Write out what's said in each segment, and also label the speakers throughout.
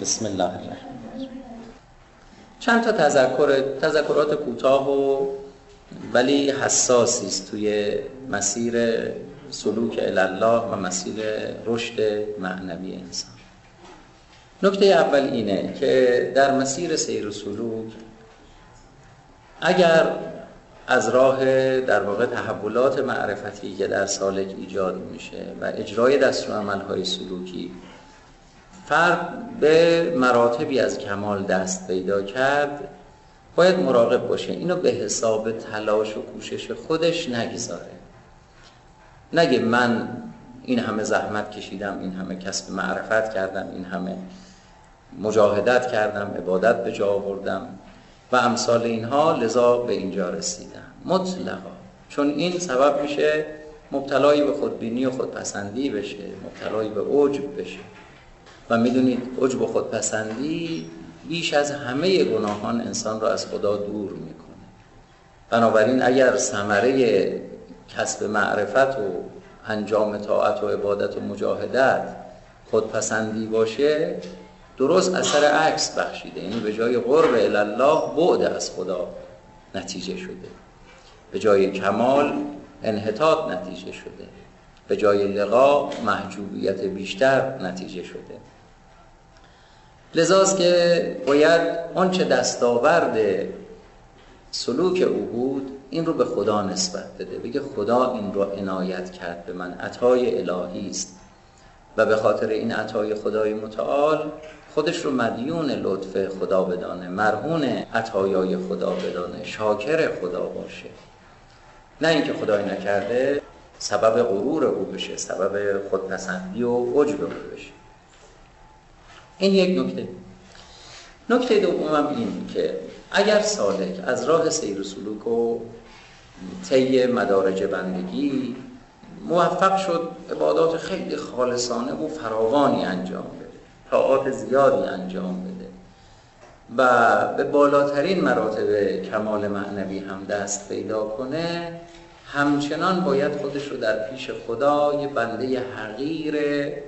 Speaker 1: بسم الله الرحمن الرحیم. چند تا تذکرات کوتاه ولی حساسی است توی مسیر سلوک الله و مسیر رشد معنوی انسان. نکته اول اینه که در مسیر سیر و سلوک اگر از راه در واقع تحولات معرفتی که در سالک ایجاد میشه و اجرای دستورالعمل‌های سلوکی فرد به مراتبی از کمال دست پیدا کرد، باید مراقب باشه اینو به حساب تلاش و کوشش خودش نگذاره. نگه من این همه زحمت کشیدم، این همه کسب معرفت کردم، این همه مجاهدت کردم، عبادت به جا آوردم و امثال اینها، لذا به اینجا رسیدم. مطلقا. چون این سبب میشه مبتلایی به خودبینی و خودپسندی بشه، مبتلایی به عجب بشه و میدونید عجب و خودپسندی بیش از همه گناهان انسان را از خدا دور میکنه. بنابراین اگر ثمره کسب معرفت و انجام طاعت و عبادت و مجاهدت خودپسندی باشه، درست اثر عکس بخشیده. یعنی به جای قرب الله بعد از خدا نتیجه شده، به جای کمال انحطاط نتیجه شده، به جای لقا محجوبیت بیشتر نتیجه شده. لذاست که باید آنچه دستاورد سلوک او بود این رو به خدا نسبت بده، بگه خدا این رو عنایت کرد به من، عطای الهی است و به خاطر این عطای خدای متعال خودش رو مدیون لطف خدا بدانه، مرهون عطایای خدا بدانه، شاکر خدا باشه. نه اینکه خدای نکرده سبب غرور او بشه، سبب خودپسندی و عجب او بشه. این یک نکته. نکته دومم این که اگر سالک از راه سیر و سلوک و طی مدارج بندگی موفق شد عبادات خیلی خالصانه و فراوانی انجام بده، طاعات زیادی انجام بده و به بالاترین مراتب کمال معنوی هم دست پیدا کنه، همچنان باید خودش رو در پیش خدا یه بنده حقیر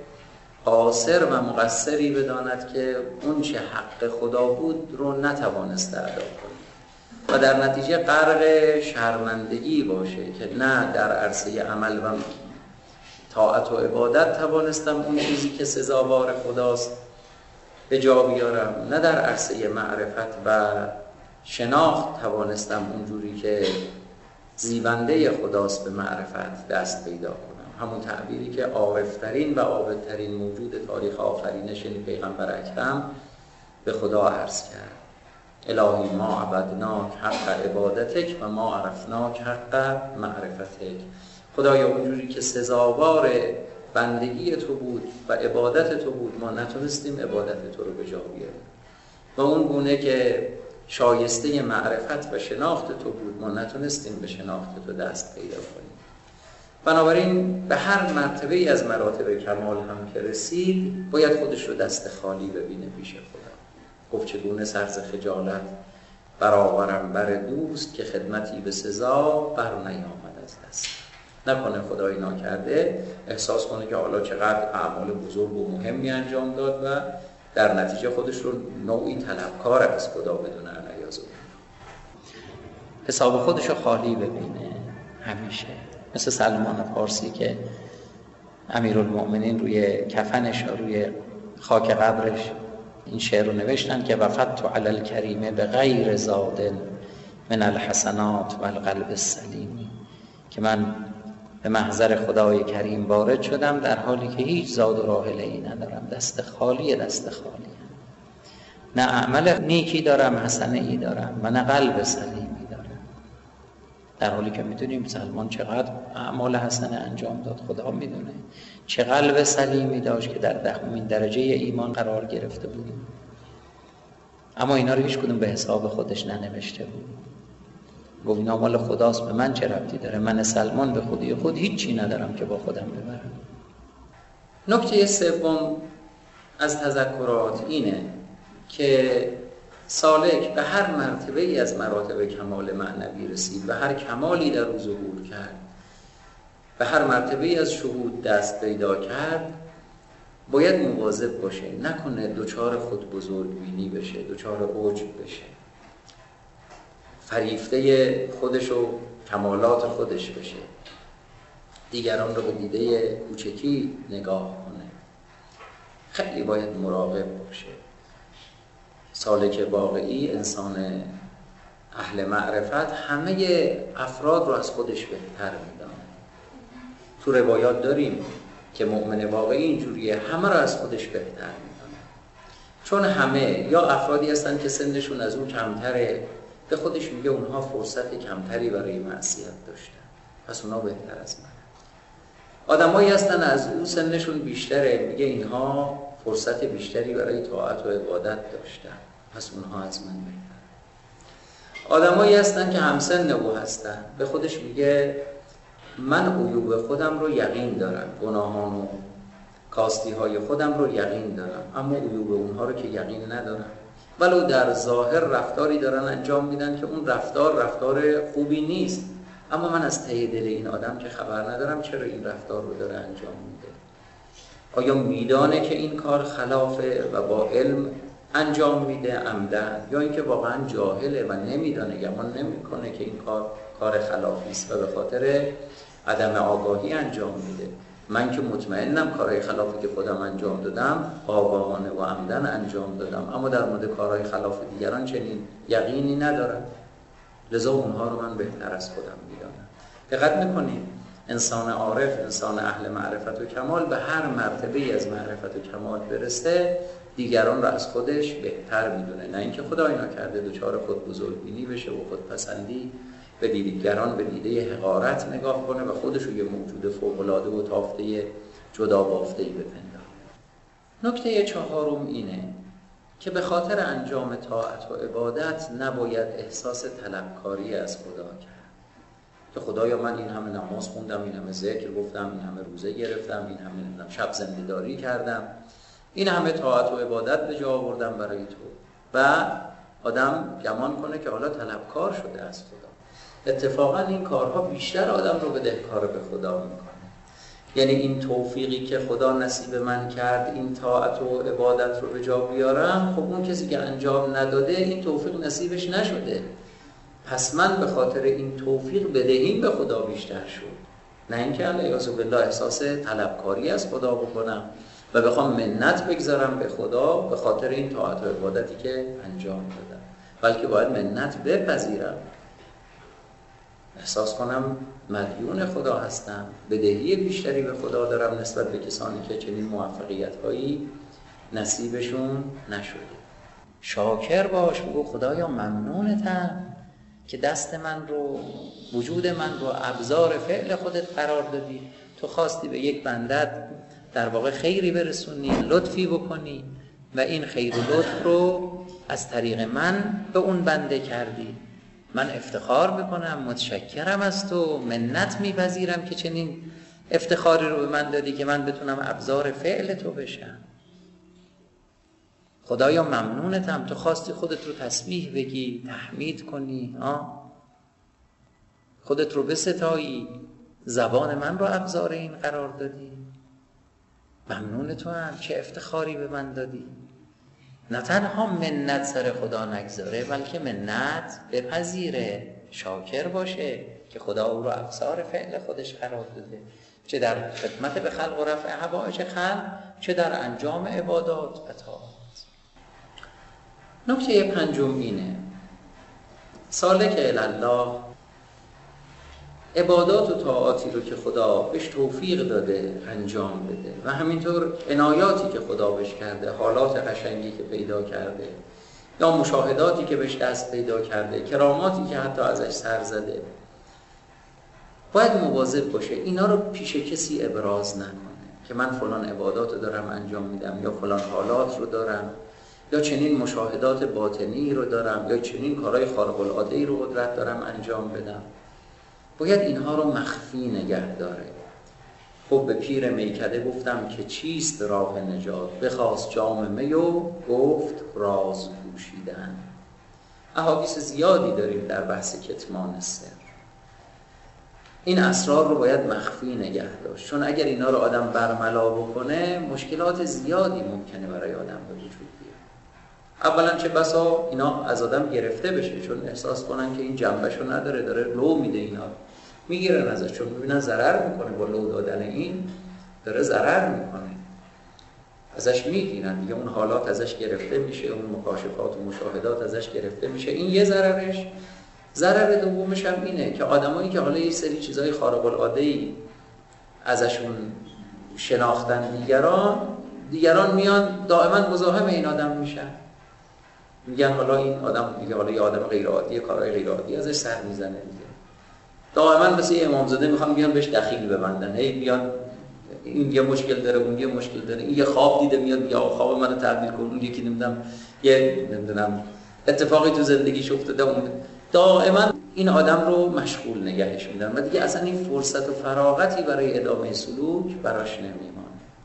Speaker 1: قاصر و مقصری بداند که اون چه حق خدا بود رو نتوانسته ادا کنه و در نتیجه غرق شرمندگی باشه که نه در عرصه عمل و طاعت و عبادت توانستم اون چیزی که سزاوار خداست به جا بیارم، نه در عرصه معرفت و شناخت توانستم اونجوری که زیبنده خداست به معرفت دست پیدا کنم. همون تعبیری که عارفترین و عابدترین موجود تاریخ آفرینش یعنی پیغمبر اکرم به خدا عرض کرد: الهی ما عبدناک حق عبادتک و ما عرفناک حق معرفتک. خدایا اونجوری که سزاوار بندگی تو بود و عبادت تو بود ما نتونستیم عبادت تو رو به جا بیاریم و اون گونه که شایسته معرفت و شناخت تو بود ما نتونستیم به شناخت تو دست پیدا کنیم. بنابراین به هر مرتبه از مراتب کمال هم که رسید باید خودش رو دست خالی ببینه پیش خدا. گفت چگونه سر ز خجالت برآورم بر دوست که خدمتی به سزا بر نیامد از دست. نکنه خدای ناکرده احساس کنه که حالا چقدر اعمال بزرگ و مهمی انجام داد و در نتیجه خودش رو نوعی طلبکار از خدا بدونه. علیاذ بالله حساب خودش رو خالی ببینه همیشه. مثل سلمان فارسی که امیرالمؤمنین روی کفنش و روی خاک قبرش این شعر رو نوشتن که وفدت علی الکریم به غیر زاد من الحسنات و القلب السلیم، که من به محضر خدای کریم وارد شدم در حالی که هیچ زاد و راحله‌ای ندارم، دست خالی نه عمل نیکی دارم، حسنه‌ای دارم و نه قلب سلیمی دارم. در حالی که میدونیم سلمان چقدر اعمال حسنه انجام داد، خدا میدونه چه قلب سلیمی داشت که در 10مین درجه ایمان قرار گرفته بود، اما اینا رو هیچ کدوم به حساب خودش ننوشته بود. گفت اینا مال خداست، به من چه ربطی داره؟ من سلمان به خودی خود هیچی ندارم که با خودم ببرم. نکته سوم از تذکرات اینه که سالک به هر مرتبه ای از مراتب کمال معنوی رسید و هر کمالی در او ظهور کرد، به هر مرتبه ای از شهود دست پیدا کرد، باید مواظب باشه نکنه دچار خود بزرگبینی بشه، دچار عجب بشه، فریفته خودش و کمالات خودش بشه، دیگران رو به دیده کوچکی نگاه کنه. خیلی باید مراقب باشه. سالک واقعی، انسان اهل معرفت، همه افراد رو از خودش بهتر میدونه. تو روایات داریم که مؤمن واقعی اینجوریه، همه رو از خودش بهتر میدونه، چون همه یا افرادی هستن که سنشون از اون کمتره، به خودش میگه اونها فرصت کمتری برای معصیت داشتن، پس اونها بهتر از من. آدمایی هستن از اون سنشون بیشتره، میگه اینها فرصت بیشتری برای طاعت و عبادت داشتن، پس اونها از من بهتر. آدمایی هستن که همسن او هستن، به خودش میگه من عیوب خودم رو یقین دارم، گناهان و کاستی های خودم رو یقین دارم، اما عیوب اونها رو که یقین ندارم. ولو در ظاهر رفتاری دارن انجام میدن که اون رفتار خوبی نیست، اما من از ته دل این آدم که خبر ندارم چرا این رفتار رو داره انجام میده. آیا میدانه که این کار خلافه و با علم انجام میده عمدن، یا اینکه واقعا جاهله و نمیدانه، گمان نمیکنه که این کار خلافی است و به خاطر عدم آگاهی انجام میده. من که مطمئنم کارهای خلافی که خودم انجام دادم آگاهانه و عمدن انجام دادم، اما در مورد کارهای خلاف دیگران چنین یقینی ندارم، لذا اونها رو من بهتر از خودم میدانم. دقت میکنید انسان عارف، انسان اهل معرفت و کمال به هر مرتبه از معرفت و کمال برسه دیگران رو از خودش بهتر میدونه، نه اینکه خدای نکرده دچار خود بزرگبینی بشه و خودپسندی به دیگران به دیده حقارت نگاه کنه و خودش رو یه موجود فوق‌العاده و تافته جدا بافته‌ای بپنداره. نکته چهارم اینه که به خاطر انجام طاعت و عبادت نباید احساس طلبکاری از خدا کرد که خدایا من این همه نماز خوندم، این همه ذکر گفتم، این همه روزه گرفتم، این همه شب زنده‌داری کردم، این همه طاعت و عبادت به جا آوردم برای تو، و آدم گمان کنه که حالا طلبکار شده از خدا. اتفاقا این کارها بیشتر آدم رو بدهکار به خدا میکنه. یعنی این توفیقی که خدا نصیب من کرد این طاعت و عبادت رو به جا بیارم، خب اون کسی که انجام نداده این توفیق نصیبش نشده، پس من به خاطر این توفیق بدهیم به خدا بیشتر شد، نه اینکه علیه بالله احساس طلبکاری از خدا بکنم و بخوام منت بگذارم به خدا به خاطر این طاعت و عبادتی که انجام دادم، بلکه باید منت بپذیرم، احساس کنم مدیون خدا هستم، بدهی بیشتری به خدا دارم نسبت به کسانی که چنین موفقیت‌هایی نصیبشون نشده. شاکر باش، بگو خدایا ممنونتم که دست من رو، وجود من رو ابزار فعل خودت قرار دادی، تو خواستی به یک بندت در واقع خیری برسونی، لطفی بکنی و این خیر و لطف رو از طریق من به اون بنده کردی. من افتخار میکنم، متشکرم از تو، منت میپذیرم که چنین افتخاری رو به من دادی که من بتونم ابزار فعل تو بشم. خدایا ممنونتم، تو خواستی خودت رو تسبیح بگی، تحمید کنی، خودت رو بستایی، زبان من رو ابزار این قرار دادی. ممنون تو هم، چه افتخاری به من دادی. نه تنها منت سر خدا نگذاره، بلکه منت بپذیره، شاکر باشه که خدا او رو ابزار فعل خودش قرار داده، چه در خدمت به خلق و رفع حوائج خلق، چه در انجام عبادات و طاعات. نکته پنجم اینه سالک الله عبادات و طاعاتی رو که خدا بهش توفیق داده انجام بده و همینطور عنایاتی که خدا بهش کرده، حالات قشنگی که پیدا کرده یا مشاهداتی که بهش دست پیدا کرده، کراماتی که حتی ازش سر زده، باید مواظب باشه اینا رو پیش کسی ابراز نکنه که من فلان عبادات رو دارم انجام میدم یا فلان حالات رو دارم یا چنین مشاهدات باطنی رو دارم یا چنین کارهای خارق العاده‌ای رو قدرت دارم انجام بدم. باید اینها رو مخفی نگه داره. خب به پیر میکده گفتم که چیست راه نجات، بخواست جام می و گفت راز پوشیدن. احادیث زیادی داریم در بحث کتمان سر. این اسرار رو باید مخفی نگه داشت، چون اگر اینا رو آدم برملا بکنه مشکلات زیادی ممکنه برای آدم به وجود بیاد. اولا چه بسا اینا از آدم گرفته بشه، چون احساس کنن که این جنبشو نداره، داره لو میده، اینا میگیرن ازش، چون میبینن ضرر میکنه، با لو دادن این داره ضرر میکنه، ازش میگیرن دیگه، اون حالات ازش گرفته میشه، اون مکاشفات و مشاهدات ازش گرفته میشه. این یه ضررش. ضرر دومش هم اینه که آدمایی که حالا یه سری چیزای خارق العاده‌ای ازشون شناختن دیگران میان دائما مزاحم این آدم میشن، میگن حالا این آدم دیگه، حالا یه آدم غیر عادی، کارهای غیر عادی ازش سر میزنه دیگه، دائما مثل امامزاده میخوان بیان بهش دخیل ببندن، هی بیان این یه مشکل داره، اون یه مشکل داره، این یه خواب دیده میاد یا خواب منو تعبیر کن، اون یکی نمیدونم اتفاقی تو زندگیش افتاده، اون دائما این آدم رو مشغول نگهش میدن و دیگه اصلا این فرصت و فراغتی برای ادامه سلوک براش نمیمانه.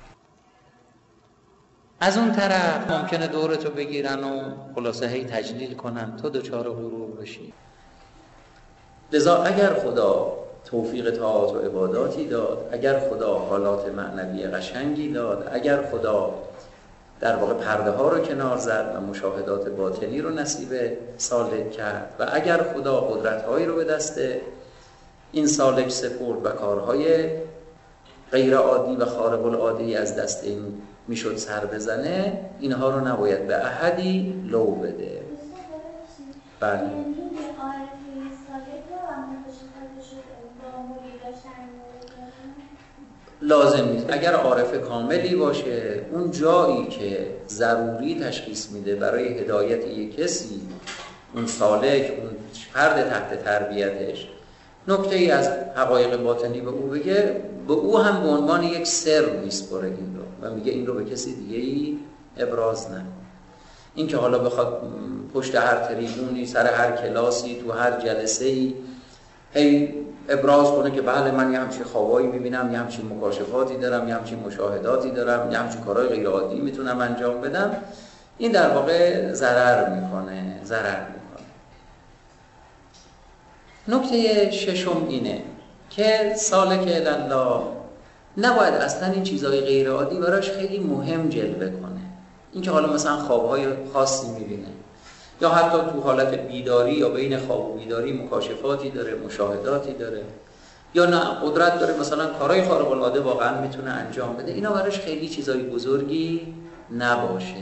Speaker 1: از اون طرف ممکنه دورتو بگیرن و خلاصه هی تجلیل کنن تو دچار غرور بشی. لذا اگر خدا توفیق طاعات و عباداتی داد، اگر خدا حالات معنوی قشنگی داد، اگر خدا در واقع پرده ها رو کنار زد و مشاهدات باطنی رو نصیب سالک کرد و اگر خدا قدرت هایی رو به دست این سالک سپرد و کارهای غیر عادی و خارق العاده از دست این میشد سر بزنه، اینها رو نباید به احدی لو بده. بله لازم نیست. اگر عارف کاملی باشه، اون جایی که ضروری تشخیص میده برای هدایت یک کسی، اون سالک، اون فرد تحت تربیتش، نکته ای از حقایق باطنی به او بگه، به او هم به عنوان یک سر میسپره این رو و میگه این رو به کسی دیگه ای ابراز نکن. این که حالا بخواد پشت هر تریبونی، سر هر کلاسی، تو هر جلسه‌ای هی ابراز کنه که بله من یه همچین خوابایی میبینم، یه همچین مکاشفاتی دارم، یه همچین مشاهداتی دارم، یه همچین کارهای غیر عادی میتونم انجام بدم، این در واقع ضرر میکنه. نکته ششم اینه که سالک الله نباید اصلا این چیزهای غیر عادی براش خیلی مهم جلوه کنه. این که حالا مثلا خوابهای خاصی میبینه یا حتی تو حالت بیداری یا بین خواب و بیداری مکاشفاتی داره، مشاهداتی داره، یا نه قدرت داره مثلا کارهای خارق العاده واقعا میتونه انجام بده، اینا براش خیلی چیزای بزرگی نباشه،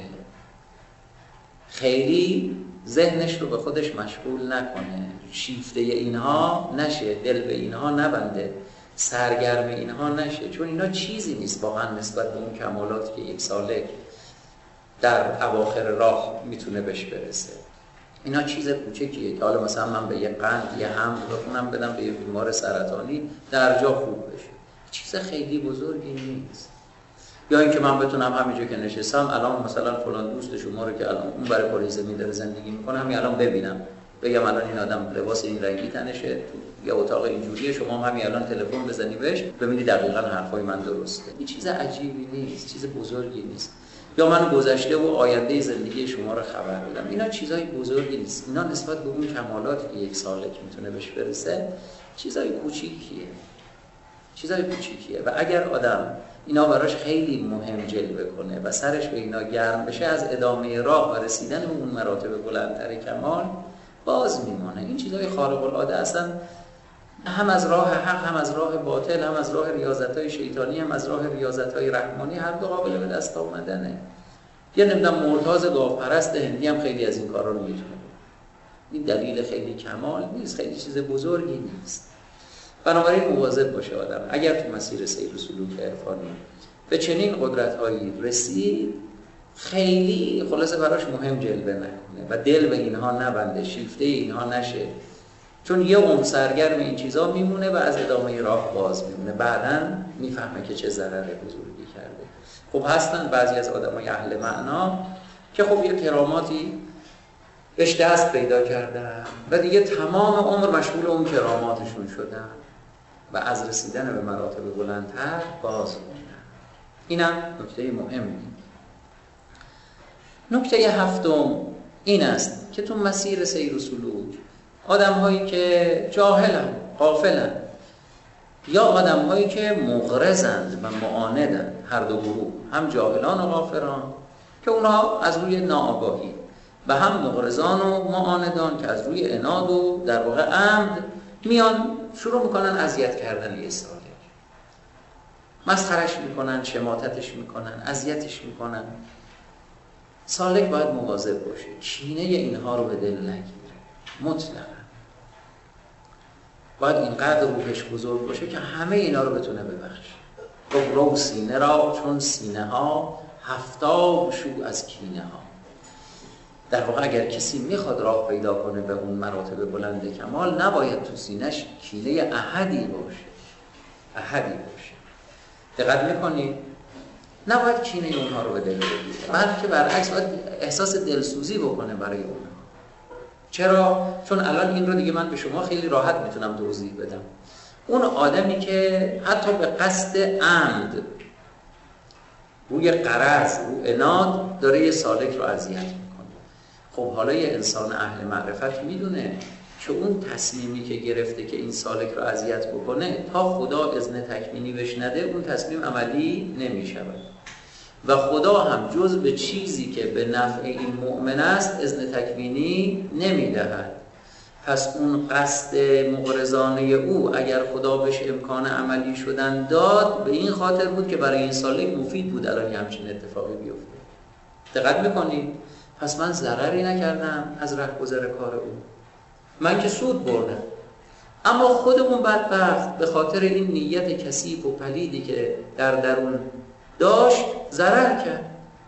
Speaker 1: خیلی ذهنش رو به خودش مشغول نکنه، شیفته اینها نشه، دل به اینها نبنده، سرگرم اینها نشه، چون اینا چیزی نیست واقعا نسبت به اون کمالاتی که یک سالک در اواخر راه میتونه بهش برسه. اینا چیز کوچکیه که حالا مثلا من به یه قند یه حمل بخونم بدم به یه بیمار سرطانی در جا خوب بشه، چیز خیلی بزرگی نیست. یا اینکه من بتونم همینجا که نشستم الان مثلا فلان دوست شما رو که الان اون برای پلیس داره زندگی میکنه همین الان ببینم، بگم الان این آدم لباس این رنگی تنشه، تو یه اتاق اینجوریه، شما همین الان تلفن بزنی بهش ببینید دقیقاً حرفای من درسته. این چیز عجیبی نیست، چیز بزرگی نیست. یا من گذشته و آینده زندگی شما رو خبر بدم، اینا چیزای بزرگی نیست. اینا نسبت به اون کمالاتی که یک سالک میتونه بهش برسه چیزای کوچیکیه، و اگر آدم اینا براش خیلی مهم جلوه کنه و سرش به اینا گرم بشه، از ادامه راه و رسیدن به اون مراتب بلندتر کمال باز میمانه. این چیزای خارق العاده اصلا هم از راه حق، هم از راه باطل، هم از راه ریاضت‌های شیطانی، هم از راه ریاضت‌های رحمانی، هر دو قابل به دست آمدنه. یه نمیدونم مرتاض گاوپرست هندی هم خیلی از این کارا رو میتونه. این دلیل خیلی کمال نیست، خیلی چیز بزرگی نیست. بنابراین مواظب باشه آدم اگر تو مسیر سیر و سلوک عرفانی به چنین قدرت‌هایی رسید، خیلی خلاصه براش مهم جلوه نکنه و دل به اینها نبنده، شیفته اینها نشه، چون یه عمر سرگرم این چیزا میمونه و از ادامه راه باز میمونه، بعداً میفهمه که چه ضرر بزرگی کرده. خب هستن بعضی از آدمای اهل معنا که خب یه کراماتی بهش دست پیدا کردن و دیگه تمام عمر مشغول اون کراماتشون شدن و از رسیدن به مراتب بلندتر باز موندن. اینم نکته مهمی. نکته هفتم این است که تو مسیر سیر و سلوک آدم هایی که جاهلن، غافلن، یا آدم‌هایی که مغرضند و معاندند، هر دو گروه، هم جاهلان و غافلان که اونا از روی ناآگاهی و هم مغرضان و معاندان که از روی عناد و در واقع عمد میان شروع میکنن اذیت کردن یه سالک، مسخرش میکنن، شماتتش میکنن، اذیتش میکنن. سالک باید مواظب باشه کینه اینها رو به دل نگیره، مطلقا باید اینقدر روحش بزرگ باشه که همه اینا رو بتونه ببخشه. رو سینه را چون سینه ها، هفتاد شو از کینه ها. در واقع اگر کسی میخواد راه پیدا کنه به اون مراتب بلند کمال، نباید تو سینه‌اش کینه احدی باشه، احدی باشه. دقت میکنید؟ نباید کینه اونها رو به دل بگیره، بلکه برعکس باید احساس دلسوزی بکنه برای اونها. چرا؟ چون الان این رو دیگه من به شما خیلی راحت میتونم توضیح بدم. اون آدمی که حتی به قصد عمد روی غرض، روی عناد داره یه سالک رو اذیت میکنه، خب حالا یه انسان اهل معرفت میدونه که اون تصمیمی که گرفته که این سالک رو اذیت بکنه تا خدا اذن تکوینی بهش نده اون تصمیم عملی نمیشود و خدا هم جز به چیزی که به نفع این مؤمن است اذن تکوینی نمیدهد. پس اون قصد مغرضانه او اگر خدا بهش امکان عملی شدن داد، به این خاطر بود که برای این سالک مفید بود الان همچین اتفاقی بیفته. دقت میکنید؟ پس من ضرری نکردم از رهگذر کار او، من که سود بردم، اما خودمون بدبخت به خاطر این نیت کثیف و پلیدی که در درون داشت ضرر کرد.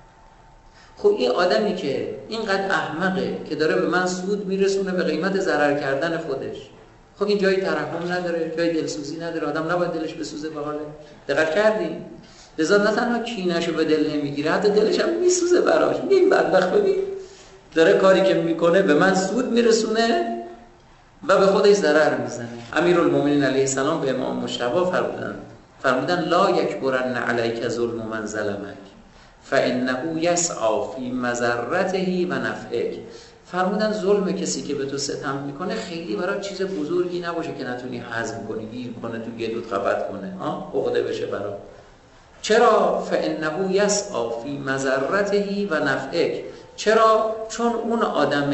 Speaker 1: خب این آدمی که اینقدر احمقه که داره به من سود میرسونه به قیمت ضرر کردن خودش، خب این جایی ترحم نداره، جایی دلسوزی نداره، آدم نباید دلش بسوزه به حاله. دقت کردین؟ لذا نه تنها کینه‌شو به دل نمیگیره، حتی دلش هم میسوزه براش. میگه این بدبخت ببین داره کاری که میکنه به من سود میرسونه و به خودش ضرر میزنه. امیرالمومنین علیه السلام به امام مجتبی فرمودن لا یکبرن علیک ظلم من ظلمک فانه یسعی فی مضرته و نفعک. فرمودن ظلم کسی که به تو ستم میکنه خیلی برای چیز بزرگی نباشه که نتونی هضم کنی، گیر کنه، تو گلوت خبط کنه، عقده بشه برات. چرا؟ فانه یسعی فی مضرته و نفعک. چرا؟ چون اون آدم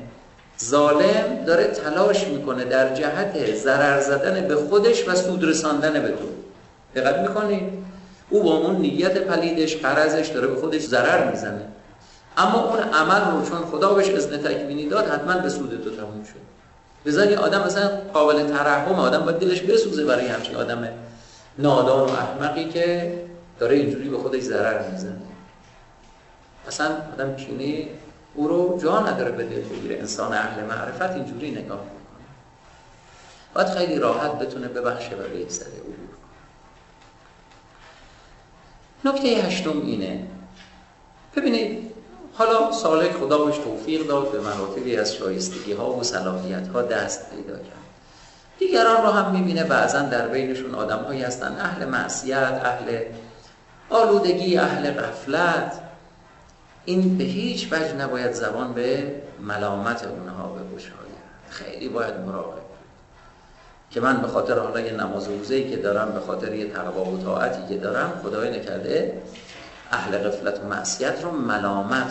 Speaker 1: ظالم داره تلاش میکنه در جهت ضرر زدن به خودش و سود رساندن به تو. دقت میکنی؟ او با اون نیت پلیدش، غرضش داره به خودش ضرر میزنه، اما اون عمل رو چون خدا بهش اذن تکوینی داد حتما به سود تو تموم شد. بذاری آدم مثلا قابل ترحم، آدم باید دلش بسوزه برای همچین آدم نادان و احمقی که داره اینجوری به خودش ضرر میزنه. اصلا آدم کینه او رو جا نداره به دل بگیره. انسان اهل معرفت اینجوری نگاه میکنه، باید خیلی راحت بتونه ببخشه و بگذره او. نکته هشتم اینه، ببینید حالا سالک خدا بهش توفیق داد، به مراتبی از شایستگی ها و صلاحیت ها دست پیدا کرد. دیگران رو هم میبینه بعضا در بینشون آدم هایی هستن اهل معصیت، اهل آلودگی، اهل غفلت. این به هیچ وجه نباید زبان به ملامت اونها بگشاید. خیلی باید مراقب که من به خاطر حالا یه نماز روزه‌ای که دارم، به خاطر یه تقوا و طاعتی که دارم، خدای نکرده اهل غفلت و معصیت رو ملامت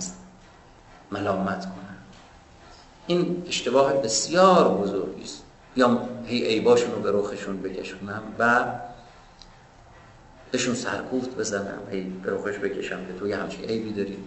Speaker 1: کنم. این اشتباه بسیار بزرگی است. یا هی عیباشون رو به رخشون بکشونم و بهشون سرکوفت بزنم، هی به رخش بکشم که تو یه همچین عیبی داری،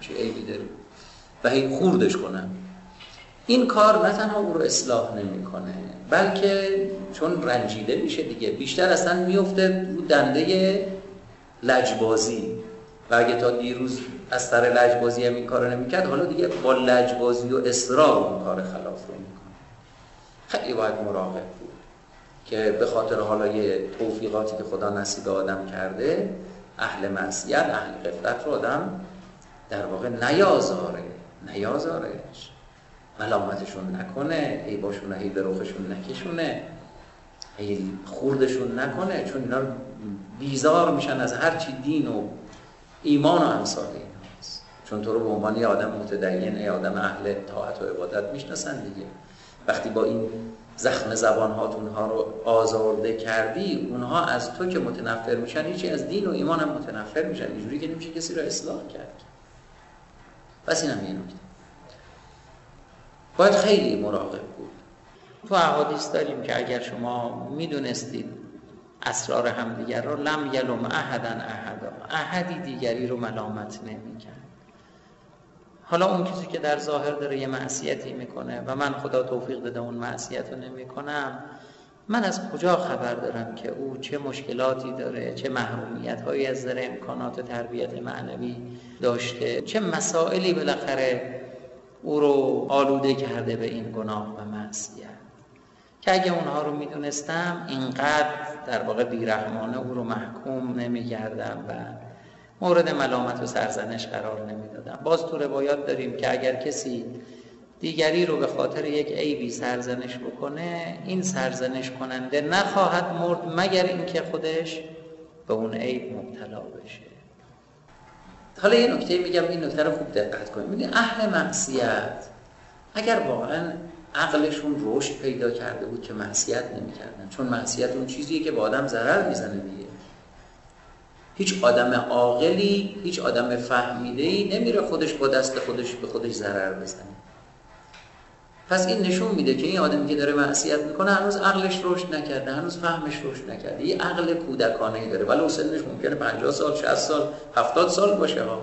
Speaker 1: و هی خوردش کنم. این کار نه تنها او رو اصلاح نمی‌کنه، بلکه چون رنجیده میشه دیگه، بیشتر اصلا میفته رو دنده لجبازی. و اگه تا دیروز از سر لجبازی هم این کار رو نمی‌کرد، حالا دیگه با لجبازی و اصرار اون کار خلاف رو می‌کنه. خیلی باید مراقب بود که به خاطر حالا یه توفیقاتی که خدا نصیب آدم کرده، اهل معصیت، اهل غفلت رو آدم در واقع نیازارش، ملامتشون نکنه، عیباشون هی به رخشون نکشونه، هی خوردشون نکنه، چون اینا بیزار میشن از هر چی دین و ایمان و امثال ایناست. چون تو رو به عنوان یه آدم متدین، یه آدم اهل طاعت و عبادت میشناسن دیگه. وقتی با این زخم زبان هات اونها رو آزرده کردی، اونها از تو که متنفر میشن هیچی از دین و ایمان هم متنفر میشن. اینجوری که نمیشه کسی رو اصلاح کرد. پس اینم یه نکته باید خیلی مراقب بود. تو احادیث داریم که اگر شما میدونستید اسرار همدیگر رو لم یلوم احدا احدا، احدی دیگری رو ملامت نمی‌کرد. حالا اون کسی که در ظاهر داره یه معصیتی میکنه و من خدا توفیق داده اون معصیت رو نمی‌کنم، من از کجا خبر دارم که او چه مشکلاتی داره، چه محرومیت‌هایی از نظر امکانات تربیت معنوی داشته، چه مسائلی بالاخره او رو آلوده کرده به این گناه و معصیت، که اگه اونها رو میدونستم اینقدر در واقع بیرحمانه او رو محکوم نمی‌کردم و مورد ملامت و سرزنش قرار نمیدادم. باز تو روایات داریم که اگر کسی دیگری رو به خاطر یک عیبی سرزنش بکنه، این سرزنش کننده نخواهد مرد مگر اینکه خودش به اون عیب مبتلا بشه. حالا یه نکته میگم، این نکته رو خوب دقت کنید. ببینید اهل معصیت اگر واقعا عقلشون رشد پیدا کرده بود که معصیت نمی‌کردن، چون معصیت اون چیزیه که به آدم ضرر میزنه دیگه. هیچ آدم عاقلی، هیچ آدم فهمیده‌ای نمیره خودش با دست خودش به خودش ضرر بزنه. پس این نشون میده که این آدمی که داره معصیت میکنه هنوز عقلش رشد نکرده، هنوز فهمش رشد نکرده. یه عقل کودکانه‌ای داره، ولی سنش ممکنه 50 سال، 60 سال، 70 سال باشه ها.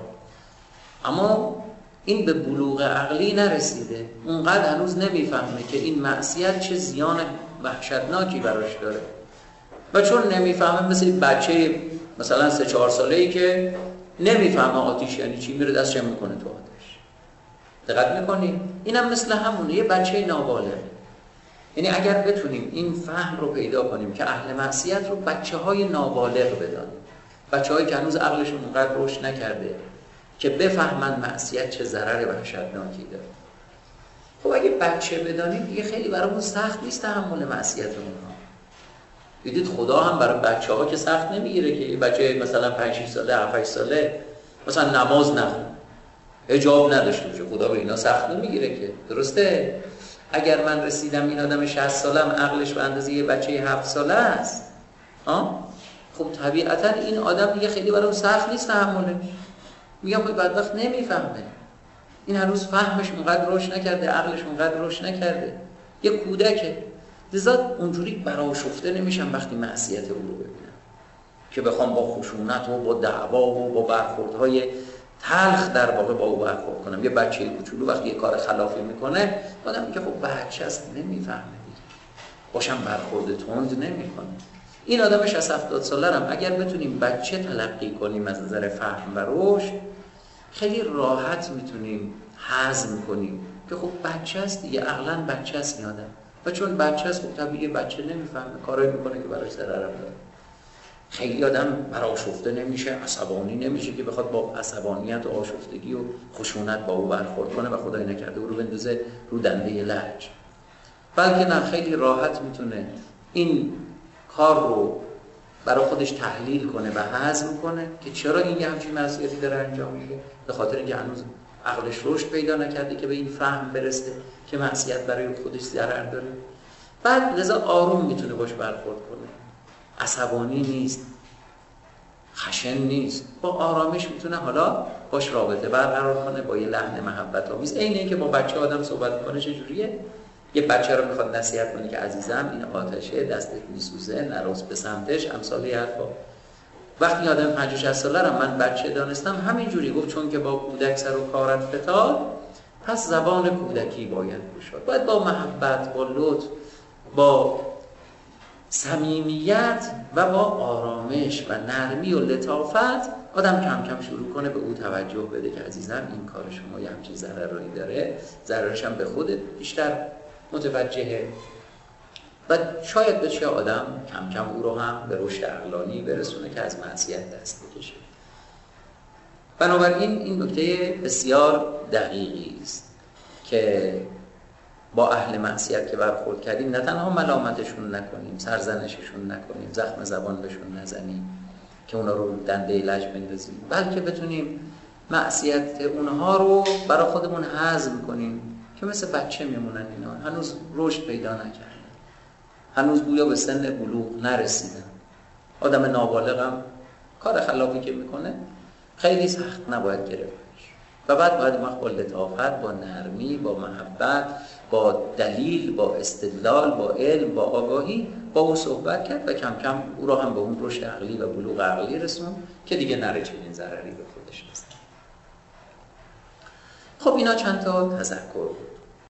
Speaker 1: اما این به بلوغ عقلی نرسیده. اونقدر هنوز نمیفهمه که این معصیت چه زیان وحشتناکی براش داره. و چون نمیفهمه، مثل بچه مثلا 3-4 ساله‌ای که نمیفهمه آتیش یعنی چی، میره دستش میکنه تو آتش. دقت میکنید؟ اینم مثل همونه، یه بچه نابالغ. یعنی اگر بتونیم این فهم رو پیدا کنیم که اهل معصیت رو بچه‌های نابالغ بدانیم، بچه‌هایی که هنوز عقلشون اونقدر رشد نکرده که بفهمن معصیت چه ضرر وحشتناکی داره. خب اگه بچه بدانیم دیگه خیلی برامون سخت نیست تحمل معصیت اونها. دیدید خدا هم برای بچه‌ها که سخت نمیگیره که بچه مثلا 5-6 ساله 7-8 ساله مثلا نماز نخونه، حجاب نداشته باشه، خدا به اینا سخت نمیگیره که. درسته؟ اگر من رسیدم این آدم 60 سالم عقلش به اندازه یه بچه 7 ساله است، خب طبیعتا این آدم دیگه خیلی برام سخت نیست تحملش. میگم خب بدبخت نمیفهمه، این هنوز فهمش اونقدر رشد نکرده، عقلش اونقدر رشد نکرده، یه کودکه. لذا اونجوری برآشفته نمیشم وقتی معصیت او رو ببینم که بخوام با خشونت و با دعوا و با برخوردهای تلخ در واقع با او برخورد کنم. یه بچه کوچولو وقتی یه کار خلافی میکنه، آدم میگه خب بچه است نمیفهمه دیگه، باشم برخورد تند نمیکنه. این آدم 60-70 ساله هم اگر بتونیم بچه تلقی کنیم از نظر فهم و رشد، خیلی راحت میتونیم هضم کنیم که خب بچه است دیگه، عقلاً بچه است این آدم. و چون بچه است خب طبیعیه بچه نمیفهمه، کارایی میکنه که براش ضرر داره. خیلی آدم برآشفته نمیشه، عصبانی نمیشه که بخواد با عصبانیت و آشفتگی و خشونت با او برخورد کنه و خدای نکرده او رو بندازه رو دنده لج. بلکه نه، خیلی راحت میتونه این کار رو برای خودش تحلیل کنه و هضم کنه که چرا این یه همچین معصیتی داره انجام میده. به خاطر اینکه هنوز عقلش رشد پیدا نکرده که به این فهم برسه که معصیت برای خودش ضرر داره. بعد لذا آروم میتونه باش برخورد کنه، عصبانی نیست، خشن نیست، با آرامش میتونه حالا باش رابطه برقرار کنه با یه لحن محبت آمیز. اینه که با بچه آدم صحبت کنه چجوریه؟ یه بچه رو میخواد نصیحت کنه که عزیزم این آتشه، دستت میسوزه، نراز به سمتش، امثال حرفا. وقتی آدم 50-60 ساله رو من بچه دانستم همینجوری گفت، چون که با کودک سر و کارت فتاد، پس زبان کودکی باید گشاد. باید با محبت، با لطف، با صمیمیت و با آرامش و نرمی و لطافت آدم کم کم شروع کنه به او توجه بده که عزیزم این کار شما یه همچین ضرری داره، ضررش هم به خودت بیشتر متوجهه. و شاید بشه آدم کم کم او رو هم به رشد عقلانی برسونه که از معصیت دست بکشه. بنابراین این نکته بسیار دقیقی است که با اهل معصیت که برخورد کردیم نه تنها ملامتشون نکنیم، سرزنششون نکنیم، زخم زبان بهشون نزنیم که اونا رو دنده لج بندازیم، بلکه بتونیم معصیت اونها رو برای خودمون هضم کنیم که مثل بچه میمونن، اینا هنوز رشد پیدا نکردن. هنوز گویا به سن بلوغ نرسیدن. آدم نابالغ هم کار خلافی که میکنه خیلی سخت نباید گرفتش و بعد باید با لطافت، با نرمی، با محبت، با دلیل، با استدلال، با علم، با آگاهی با او صحبت کرد و کم کم او را هم به اون رشد عقلی و بلوغ عقلی رسون که دیگه نره چنین ضرری به خودش بزنه. خب اینا چند تا تذکر بود.